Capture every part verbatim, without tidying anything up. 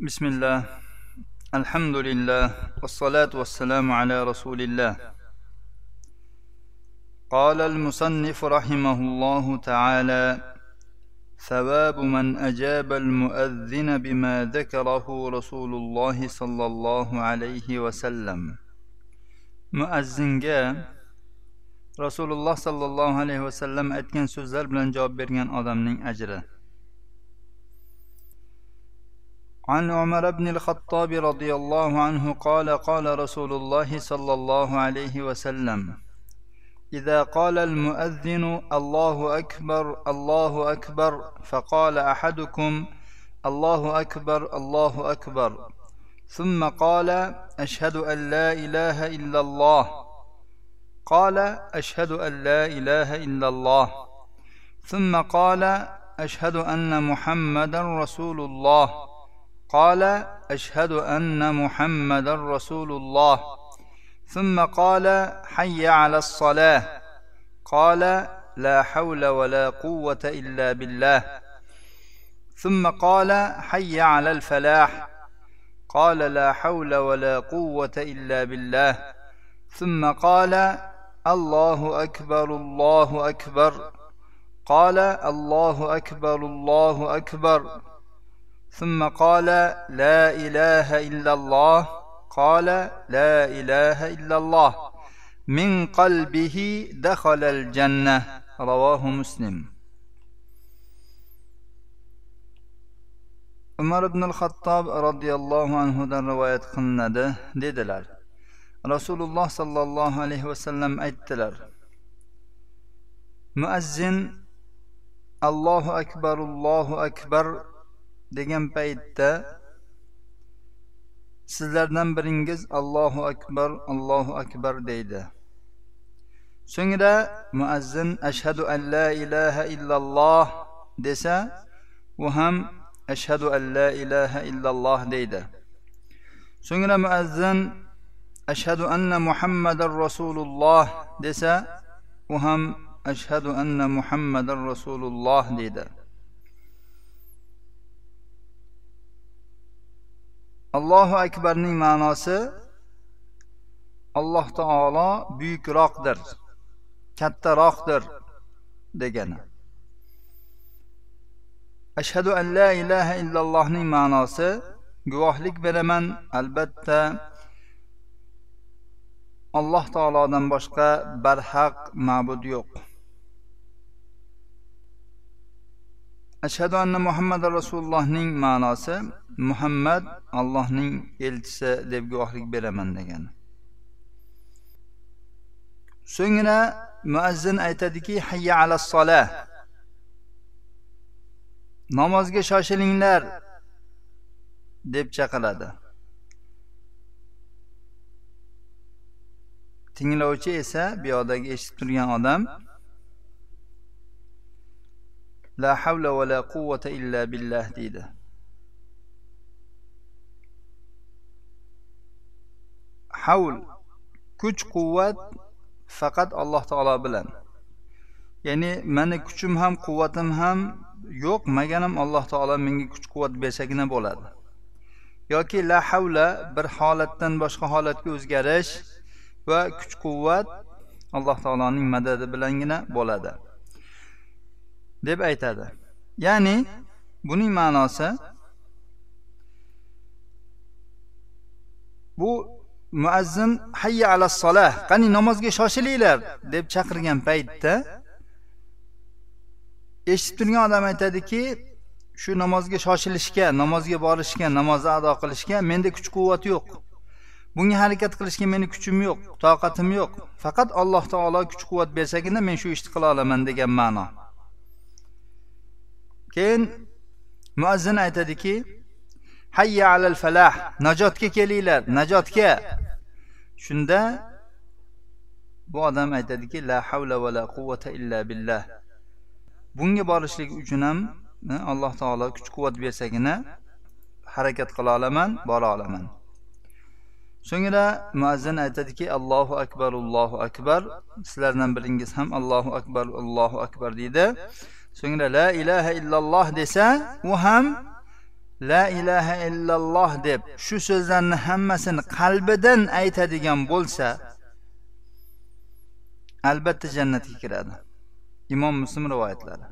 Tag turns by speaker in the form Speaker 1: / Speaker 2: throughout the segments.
Speaker 1: بسم الله الحمد لله والصلاة والسلام على رسول الله. قال المصنف رحمه الله تعالى: ثواب من أجاب المؤذن بما ذكره رسول الله صلى الله عليه وسلم. مؤذنga Rasululloh sallallohu alayhi vasallam aytgan so'zlar bilan javob bergan odamning ajri. عن عمر بن الخطاب رضي الله عنه قال قال رسول الله صلى الله عليه وسلم: إذا قال المؤذن الله أكبر الله أكبر فقال أحدكم الله أكبر الله أكبر ثم قال أشهد أن لا إله إلا الله قال أشهد أن لا إله إلا الله ثم قال أشهد أن محمدا رسول الله قال أشهد أن محمدا رسول الله ثم قال حي على الصلاة قال لا حول ولا قوة إلا بالله ثم قال حي على الفلاح قال لا حول ولا قوة إلا بالله ثم قال الله أكبر الله أكبر قال الله أكبر الله أكبر ثم قال لا إله إلا الله قال لا إله إلا الله من قلبه دخل الجنة. رواه مسلم. Umar ibn al-Xattob radhiyallohu anhu dan rivoyat qilinadi dedilar. Rasululloh sallallohu alayhi vasallam aytdilar: Muazzin Allohu akbar Allohu akbar degan paytda sizlardan biringiz Allohu akbar Allohu akbar deydi. So'ngra muazzin ashhadu an la ilaha illalloh desa, u ham ashhadu an la ilaha illalloh deydi. So'ngra muazzin ashhadu anna muhammadar rasululloh desa, u ham ashhadu anna muhammadar rasululloh deydi. Allohu akbarning ma'nosi Alloh taolo buyukroqdir, kattaroqdir degani. Ashhadu an la ilaha illallohning ma'nosi guvohlik beraman, albatta Alloh taolodan boshqa barhaq ma'bud yo'q. Ashhadu anna Muhammadar Rasulullohning ma'nosi Muhammad Allohning elchisi deb guvohlik beraman degani. So'ngra muazzin aytadiki, hayya alas solah. Namozga shoshilinglar deb chaqiradi. Tinglovchi esa bu yoqdagi eshitib turgan odam la havla va la quvvata illa billah deydi. Havl, kuch quvvat faqat Alloh taolo bilan. Ya'ni meni kuchim ham quvvatim ham yo'q, maganim Alloh taolo menga kuch quvvat bersagina bo'ladi. Yoki la havla bir holatdan boshqa holatga o'zgarish va kuch quvvat Alloh taoloning madadi bilangina bo'ladi deb aytadi. Ya'ni buning ma'nosi bu muazzin hayya alas solah, qani namozga shoshilinglar deb chaqirgan paytda eshitib turgan odam aytadiki, shu namozga shoshilishga, namozga borishga, namozni ado qilishga menda kuch quvvat yo'q. Bunga harakat qilishga meni kuchim yo'q, toqatim yo'q. Faqat Alloh taolo kuch quvvat bersagina men shu ishni qila olaman degan ma'no. Keyin muazzin aytadiki, hayya alal falah, najotga kelinglar, najotga. Shunda bu odam aytadiki, la havla va la quvvata illa billah. Bunga borishlik uchun ham Alloh taolo kuch quvvat bersagina harakat qila olaman, bora olaman. So'ngra muazzin aytadiki, Allohu akbar Allohu akbar. Sizlardan biringiz ham Allohu akbar Allohu akbar deydi. So'ngra la ilaha illalloh desa, u ham la ilaha illalloh deb shu so'zlarni hammasini qalbidan aytadigan bo'lsa, albatta jannatga kiradi. Imom Muslim rivoyatlari.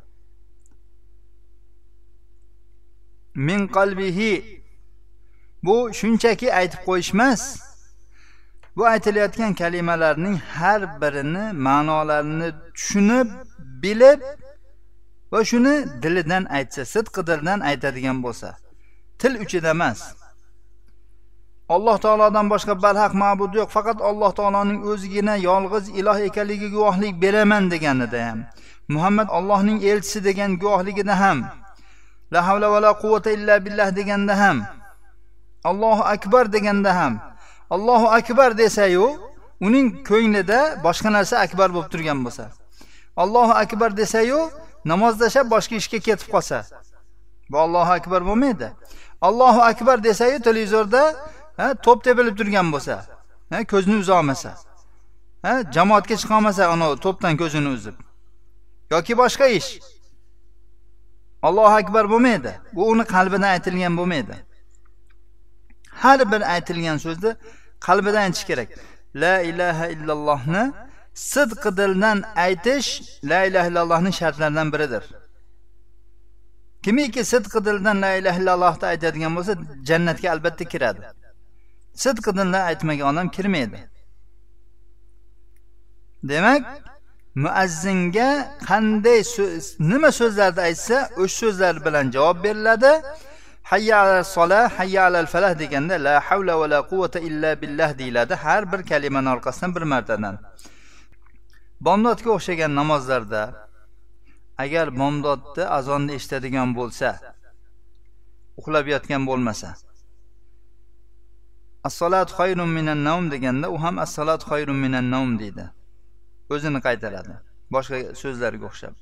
Speaker 1: Min qalbihi, bu shunchaki aytib qo'yish emas. Bu aytilayotgan kalimalarning har birini ma'nolarini tushunib, bilib va shuni dilidan aytsa, sidqidan aytadigan bo'lsa, til uchida emas. Alloh taolodan boshqa barhaq ma'bud yo'q, faqat Alloh taoloning o'zigina yolg'iz iloh ekanligiga guvohlik beraman deganida ham, Muhammad Allohning elchisi degan guvohligida ham, la havla va la quvvata illa billah deganda ham, Allohu akbar deganda ham, Allohu akbar desa-yu, uning ko'nglida boshqa narsa akbar bo'lib turgan bo'lsa, Allohu akbar desa-yu, namoz tashlab boshqa ishga ketib qolsa, bu Allohu akbar bo'lmaydi. Allohu akbar desa-yu, televizorda ha, to'p tepilib turgan bo'lsa, ha, ko'zini uza olmasa, ha, jamoatga chiqa olmasa, ana to'pdan ko'zini uzib, yoki boshqa ish, Allohu akbar bo'lmaydi. Bu uni qalbidan aytilgan bo'lmaydi. Har bir aytilgan so'zni qalbidan aytish kerak. La ilaha illallohni sidq dildan aytish la ilaha illallohning shartlaridan biridir. Kimiki sidq dildan la ilaha illallohni aytadigan bo'lsa, jannatga albatta kiradi. Sidq dildan aytmagan odam kirmaydi. Demak, muazzinga qanday so'z, nima so'zlarni aytsa, o'sha so'zlar bilan javob beriladi. Hayya alal solah, hayya alal falah deganda la havla va la quvvata illa billah deyiladi har bir kalimaning orqasidan bir martadan. Bomdodga o'xshagan namozlarda agar bomdodni azonni eshitadigan bo'lsa, uxlab yotgan bo'lmasa, as-salatu khayrun minan nawm deganda u ham as-salatu khayrun minan nawm deydi. O'zini qaytaradi. Boshqa so'zlarga o'xshab.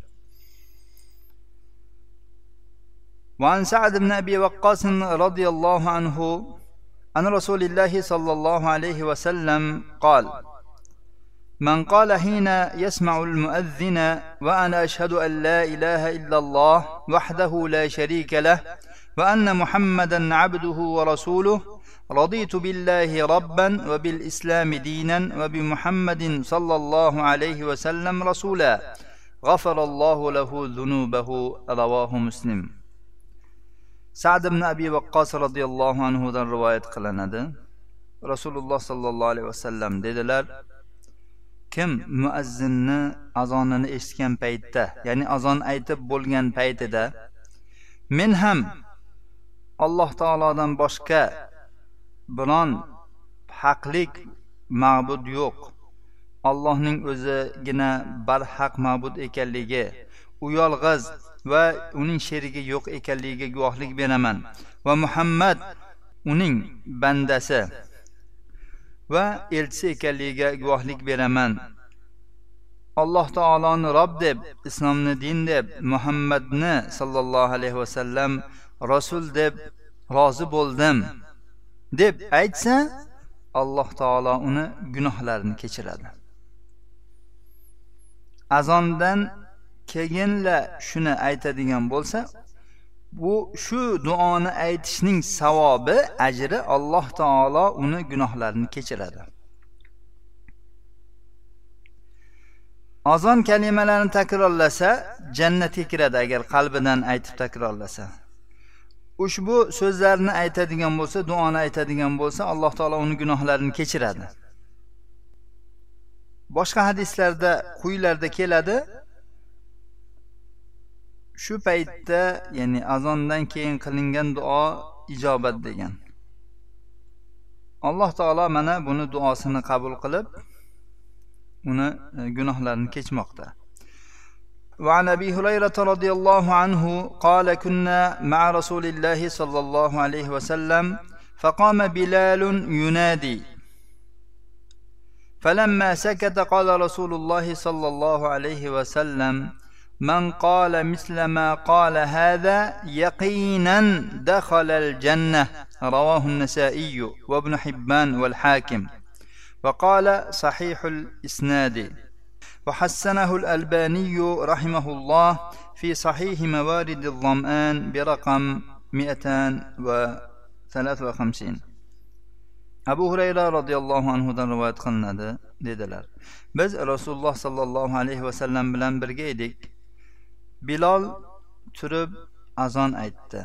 Speaker 1: وعن سعد بن أبي وقاص رضي الله عنه عن رسول الله صلى الله عليه وسلم قال: من قال حين يسمع المؤذن وأنا أشهد أن لا إله إلا الله وحده لا شريك له وأن محمدا عبده ورسوله رضيت بالله ربا وبالإسلام دينا وبمحمد صلى الله عليه وسلم رسولا غفر الله له ذنوبه. رواه مسلم. Sa'd ibn Abi Waqqas radhiyallohu anhu dan rivoyat qilinadi. Rasululloh sallallohu alayhi vasallam dedilar: kim muazzinni azonini eshitgan paytda, ya'ni azon aytib bo'lgan paytida, men ham Alloh taolodan boshqa biron haqlik ma'bud yo'q, Allohning o'zigina barhaq ma'bud ekanligi, u yolg'iz va uning sherigi yo'q ekanligiga guvohlik beraman va Muhammad uning bandasi va elchisi ekanligiga guvohlik beraman. Alloh taoloni Robb deb, islomni din deb, Muhammadni sallallohu alayhi vasallam rasul deb rozi bo'ldim deb aytsa, Alloh taolo uni gunohlarini kechiradi. Azondan keyinla shuni aytadigan bo'lsa, bu shu duoni aytishning savobi, ajri Alloh taolo uni gunohlarini kechiradi. Azon kalimalarini takrorlasa, jannatga kiradi agar qalbidan aytib takrorlasa. Ushbu so'zlarni aytadigan bo'lsa, duoni aytadigan bo'lsa, Alloh taolo uni gunohlarini kechiradi. Boshqa hadislarda, quylarda keladi, shu paytda, ya'ni azondan keyin qilingan duo ijobat degan. Alloh taolo mana buni duosini qabul qilib, uni gunohlarini kechmoqda. وعن أبي هريرة رضي الله عنه قال: كنا مع رسول الله صلى الله عليه وسلم فقام بلال ينادي فلما سكت قال رسول الله صلى الله عليه وسلم: من قال مثل ما قال هذا يقينا دخل الجنة. رواه النسائي وابن حبان والحاكم، وقال صحيح الإسناد، وحسنه الألباني رحمه الله في صحيح موارد الظمآن برقم مئتان وثلاث وخمسين. Abu Hurayra radhiyallohu anhu dan rivoyat qilinadi dedilar. Biz Rasululloh sallallohu alayhi va sallam bilan birga edik. Bilal turib azon aytdi.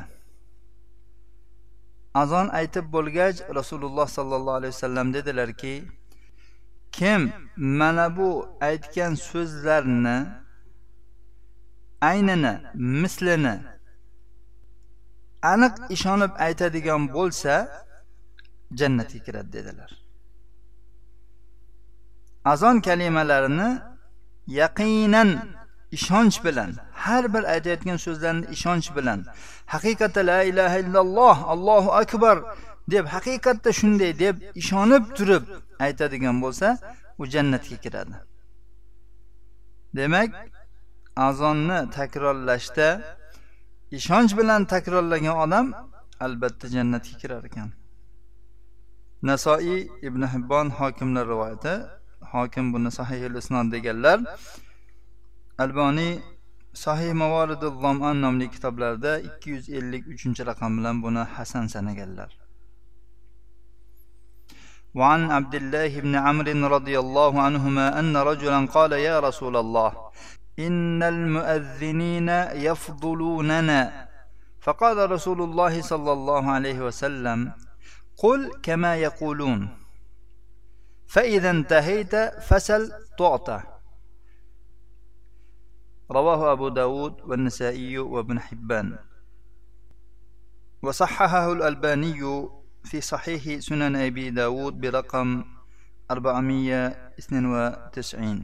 Speaker 1: Azon aytib bo'lgach Rasululloh sallallohu alayhi va sallam dedilarki, kim mana bu aytgan so'zlarni aynini, mislini aniq ishonib aytadigan bo'lsa, jannatga kiradi dedilar. Azon kalimalarini yaqinan ishonch bilan, har bir aytayotgan so'zlarni ishonch bilan, haqiqatda la ilaha illalloh, Allohu akbar deb, haqiqatda shunday deb ishonib turib aytadigan bo'lsa, u jannatga kiradi. Demak, azonni takrorlashda ishonch bilan takrorlagan odam albatta jannatga kirar ekan. Nasoiy, Ibn Hibbon, Hokimlar rivoyati. Hokim buni sahihul isnod deganlar. Albani Sahih Mavaridul Zam'an nomli kitoblarida ikki yuz ellik uchinchi raqam bilan buni hasan sanaganlar. وعن عبد الله بن عمرو رضي الله عنهما أن رجلا قال يا رسول الله إن المؤذنين يفضلوننا. فقال رسول الله صلى الله عليه وسلم قل كما يقولون فإذا انتهيت فسل تعطى. رواه أبو داود والنسائي وابن حبان، وصححه الألباني في صحيح سنن أبي داود برقم أربعمائة واثنين وتسعين.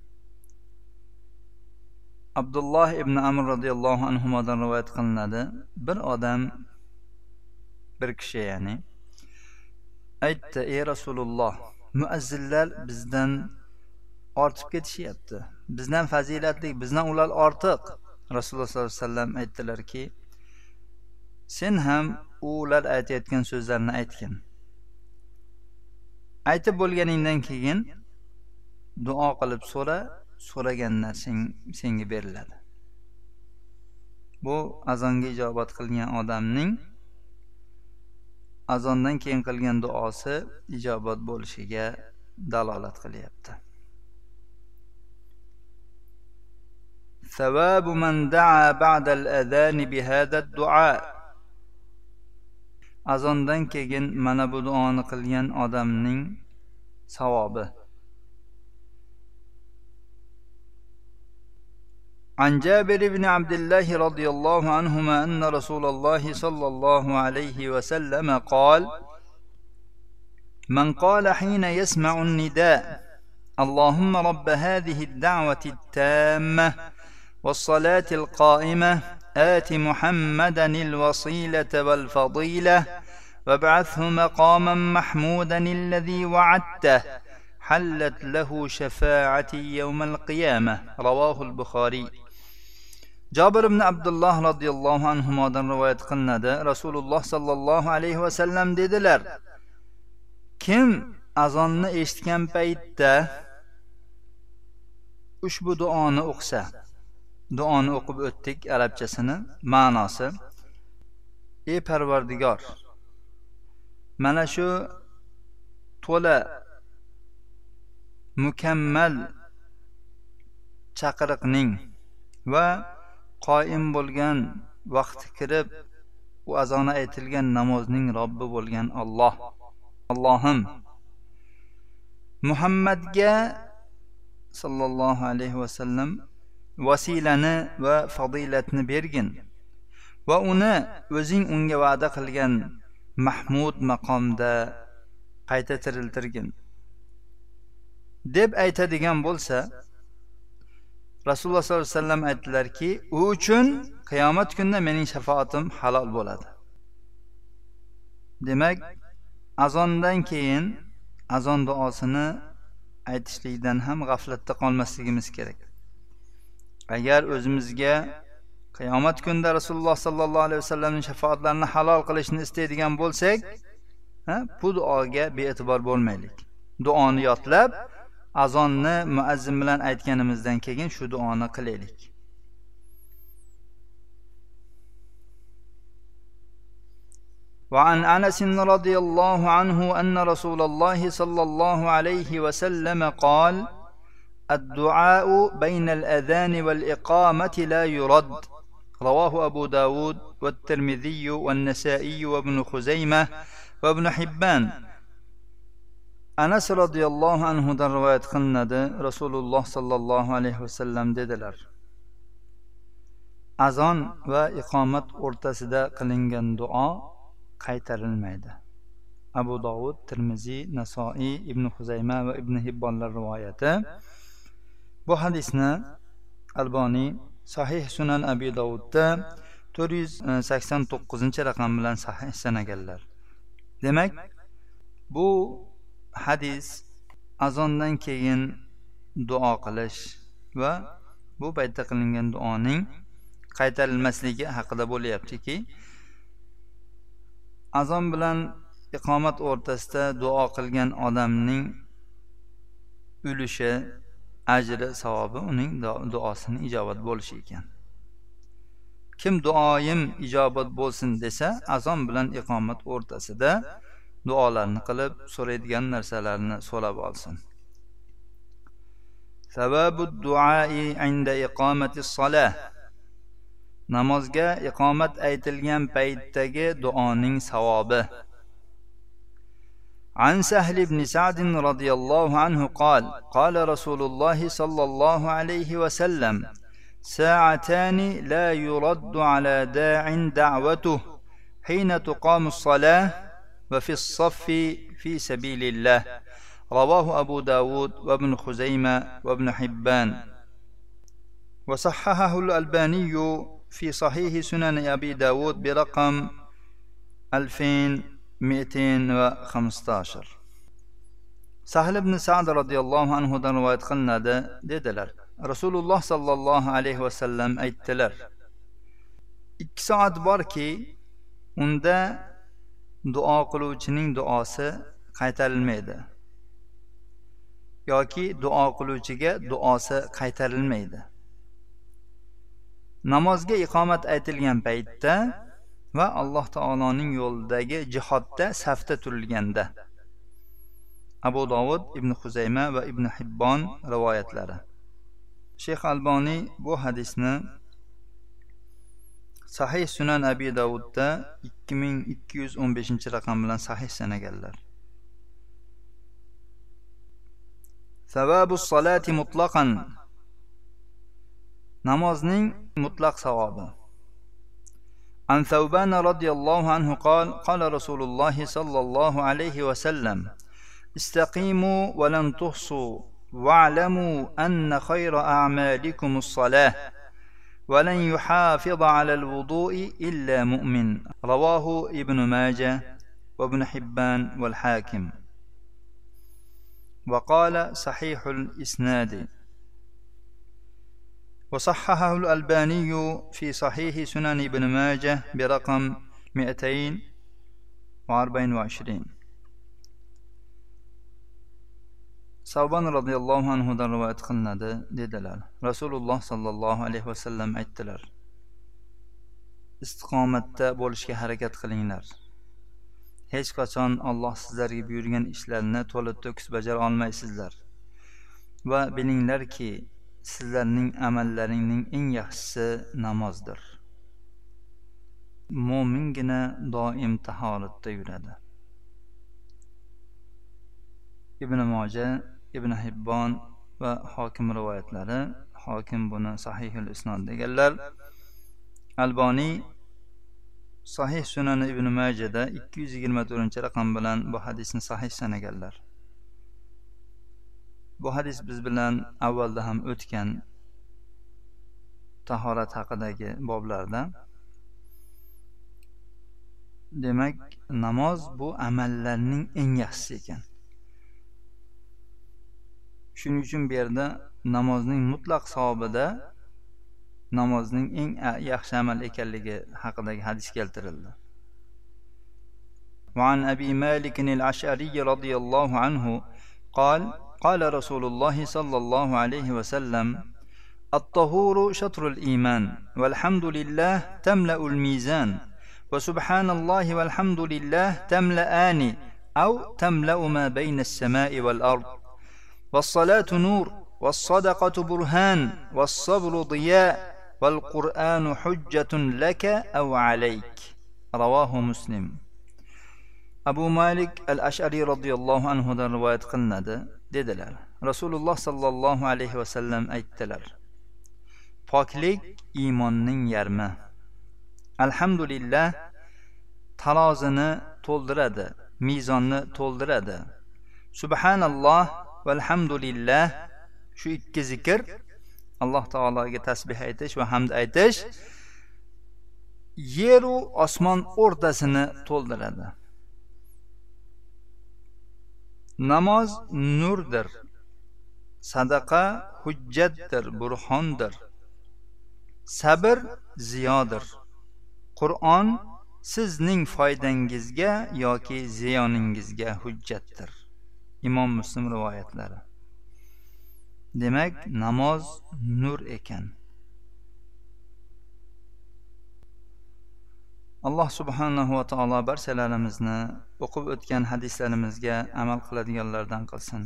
Speaker 1: Abdullah ibn Amr radhiyallohu anhudan rivoyat qilinadi. Bir odam, bir kishi ya'ni aytdi: "Ey Rasululloh, muazzinlar bizdan ortib ketishyapti. Bizdan fazilatli, bizdan ular ortiq." Rasululloh sollallohu alayhi vasallam aytdilarki, "Sen ham ular aytayotgan so'zlarni aytgin. Aytib bo'lganingdan keyin duo qilib so'ra, so'ragan narsang senga beriladi." Bu azonga ijobat qilgan odamning azondan keyin qilgan duosi ijobat bo'lishiga dalolat qilyapti. ثواب من دعا بعد الأذان بهذا الدعاء. Azondan keyin mana bu duoni qilgan odamning savobi. عن جابر بن عبد الله رضي الله عنهما أن رسول الله صلى الله عليه وسلم قال: من قال حين يسمع النداء اللهم رب هذه الدعوة التامة والصلاة القائمة آت محمدا الوصيلة والفضيلة وابعثه مقاما محمودا الذي وعدته حلت له شفاعتي يوم القيامة. رواه البخاري. Jabir ibn Abdullah radhiyallohu anhudan rivoyat qilinadi. Rasululloh sallallohu alayhi va sallam dedilar: kim azonni eshitgan paytda ushbu duoni o'qisa, duoni o'qib o'tdik arabchasini, ma'nosi: ey Parvardigor, mana shu to'la mukammal chaqiriqning va qoim bo'lgan vaqti kirib u azoni aytilgan namozning Robbi bo'lgan Alloh, Allohim Muhammadga sallallohu alayhi va sallam vasilani va fazilatni bergin va uni o'zing unga va'da qilgan mahmud maqomda qayta tiriltirgin deb aytadigan bo'lsa, Rasululloh sollallohu alayhi vasallam aytdilarki, u uchun qiyomat kunida mening shafaatim halol bo'ladi. Demak, azondan keyin azon duosini aytishlikdan ham g'aflatda qolmasligimiz kerak. Agar o'zimizga qiyomat kunida Rasululloh sollallohu alayhi vasallamning shafaatlarini halol qilishni istaydigan bo'lsak, ha, bu duoga bee'tibor bo'lmaylik. Duoni yodlab, azonni muazzin bilan aytganimizdan keyin shu duoni qilaylik. وعن أنس رضي الله عنه أن رسول الله صلى الله عليه وسلم قال الدعاء بين الأذان والإقامة لا يرد رواه أبو داود والترمذي والنسائي وابن خزيمة وابن حبان. Anas radhiyallohu anhudan rivoyat qilinadi, Rasululloh sallallohu alayhi vasallam dedilar: azon va iqomat o'rtasida qilingan duo qaytarilmaydi. Abu Dovud, Tirmiziy, Nasoiy, Ibn Xuzayma va Ibn Hibbonlar rivoyati. Bu hadisni Alboniy Sahih Sunan Abi Dovudda to'rt yuz sakson to'qqizinchi raqam bilan sahih sanaganlar. Demak, bu hadis azondan keyin duo qilish va bu paytda qilingan duoning qaytarilmasligi haqida bo'layaptiki, azon bilan iqomat o'rtasida duo qilgan odamning ulushi, ajri, savobi uning duosini ijobat bo'lishi ekan. Kim duoyim ijobat bo'lsin desa, azon bilan iqomat o'rtasida duolarni qilib, so'raydigan narsalarni so'rab olsin. Sababud duai inda iqomatis solah. Namozga iqomat aytilgan paytdagi duoning savobi. An Sahl ibn Sa'd radhiyallohu anhu qala qala Rasululloh sallallohu alayhi va sallam sa'atani la yuraddu ala da'in da'watuhu hina tuqamus salah وفي الصف في سبيل الله رواه أبو داود وابن خزيمة وابن حبان وصححه الألباني في صحيح سنن أبي داود برقم ألفين ومئتين وخمسة عشر. Sahl ibn Sa'd radhiyallohu anhudan rivoyat qilinadi, dedilar: Rasululloh sallallohu alayhi vasallam aytdilar: ikki soat borki, unda duo qiluvchining duosi qaytarilmaydi yoki duo qiluvchiga duosi qaytarilmaydi. Namozga iqomat aytilgan paytda va Alloh taoloning yo'lidagi jihodda safda turilganda. Abu Dovud, Ibn Xuzayma va Ibn Hibbon rivoyatlari. Sheyx Alboniy bu hadisni Sahih Sunan Abi Davudda ikki ming ikki yuz o'n beshinchi raqam bilan sahih sanaganlar. Savabus salati mutlaqan. Namozning mutlaq savobi. An Thawban radhiyallohu anhu qala qala Rasululloh sallallohu alayhi va sallam istaqimu wa lan tuhsu wa'lamu anna khayra a'malikum as-salah ولن يحافظ على الوضوء إلا مؤمن رواه ابن ماجه وابن حبان والحاكم وقال صحيح الإسناد وصححه الألباني في صحيح سنن ابن ماجه برقم مئتين وأربعة وعشرين. Savban radhiyallohu anhudan rivoyat qilinadi, dedilar: Rasululloh sallallohu alayhi vasallam aytdilar: istiqomatda bo'lishga harakat qilinglar. Hech qachon Alloh sizlarga buyurgan ishlarni to'liq to'kis bajara olmaysizlar. Va bilinglarki, sizlarning amallaringning eng yaxshisi namozdir. Mo'mingina doim tahoratda yuradi. Ibn Mojah, Ibn Hibbon va Hokim rivoyatlari. Hokim buni sahihul isnod deganlar. Alboniy Sahih Sunan Ibn Majahda ikki yuz yigirma to'rtinchi raqam bilan bu hadisni sahih sanaganlar. Bu hadis biz bilan avvalda ham o'tgan tahorat haqidagi boblarda. Demak, namoz bu amallarning eng yaxshisi ekan. Shuning uchun bu yerda namozning mutlaq savobida namozning eng yaxshi amal ekanligi haqidagi hadis keltirildi. Va an Abi Malik al-Ash'ari radhiyallohu anhu قال قال رسول الله صلى الله عليه وسلم الطهور شطر الإيمان والحمد لله تملأ الميزان وسبحان الله والحمد لله تملأان أو تملأ ما بين السماء والأرض والصلاة نور والصدقة برهان والصبر ضياء والقرآن حجة لك أو عليك. رواه مسلم. Abu Malik al-Ash'ari radhiyallohu anhu dan rivoyat qilinadi, dedilar. Rasululloh sallallohu alayhi va sallam aytdilar: Poklik iymonning yarmi. Alhamdulillah tarozini to'ldiradi, mizonni to'ldiradi. Subhanalloh valhamdulillah, shu ikki zikr, Alloh taologa tasbih aytish va hamd aytish, yer va osmon o'rtasini to'ldiradi. Namoz nurdir, sadaqa hujjatdir, burhondir, sabr ziyodir. Qur'on sizning foydangizga yoki ziyoningizga hujjatdir. Imom Muslim rivoyatlari. Demak, namoz nur ekan. Alloh subhanahu va taolo barchalarimizni o'qib o'tgan hadislarimizga amal qiladiganlardan qilsin.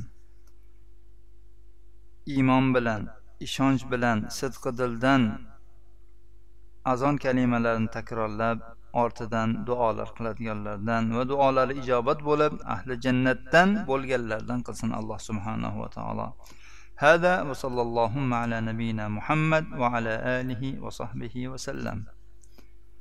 Speaker 1: Iymon bilan, ishonch bilan, sidqi dildan azon kalimalarini takrorlab, ortidan duolar qiladiganlardan va duolari ijobat bo'lib, ahli jannatdan bo'lganlardan qilsin Alloh subhanahu va taolo. Hada va sallallohu ala nabiyina Muhammad va ala alihi va sahbihi va sallam.